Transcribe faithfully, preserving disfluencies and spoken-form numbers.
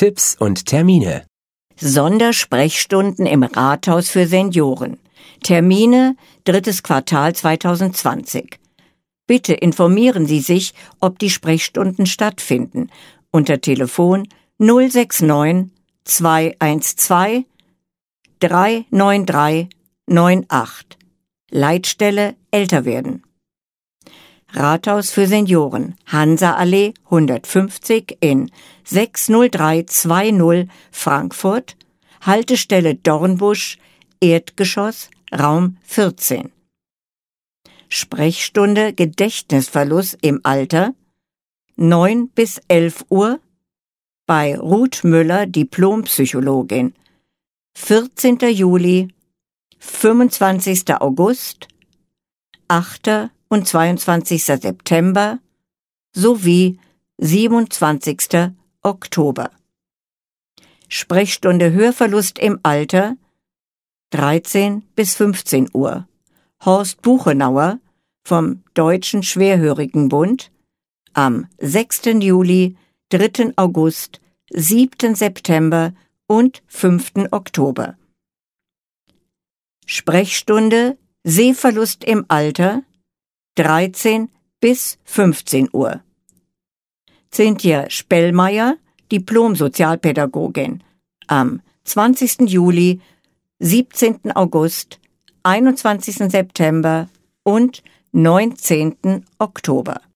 Tipps und Termine. Sondersprechstunden im Rathaus für Senioren. Termine drittes Quartal zweitausendzwanzig. Bitte informieren Sie sich, ob die Sprechstunden stattfinden. Unter Telefon null sechs neun zwei eins zwei drei neun drei neun acht. Leitstelle Älter werden. Rathaus für Senioren, Hansa-Allee hundertfünfzig in sechs null drei zwei null Frankfurt, Haltestelle Dornbusch, Erdgeschoss, Raum vierzehn. Sprechstunde Gedächtnisverlust im Alter, neun bis elf Uhr, bei Ruth Müller, Diplompsychologin, vierzehnter Juli, fünfundzwanzigster August, achter und zweiundzwanzigster September sowie siebenundzwanzigster Oktober. Sprechstunde Hörverlust im Alter, dreizehn bis fünfzehn Uhr. Horst Buchenauer vom Deutschen Schwerhörigenbund am sechsten Juli, dritten August, siebten September und fünften Oktober. Sprechstunde Sehverlust im Alter, dreizehn bis fünfzehn Uhr. Cynthia Spellmeier, Diplom-Sozialpädagogin, am zwanzigsten Juli, siebzehnten August, einundzwanzigsten September und neunzehnten Oktober.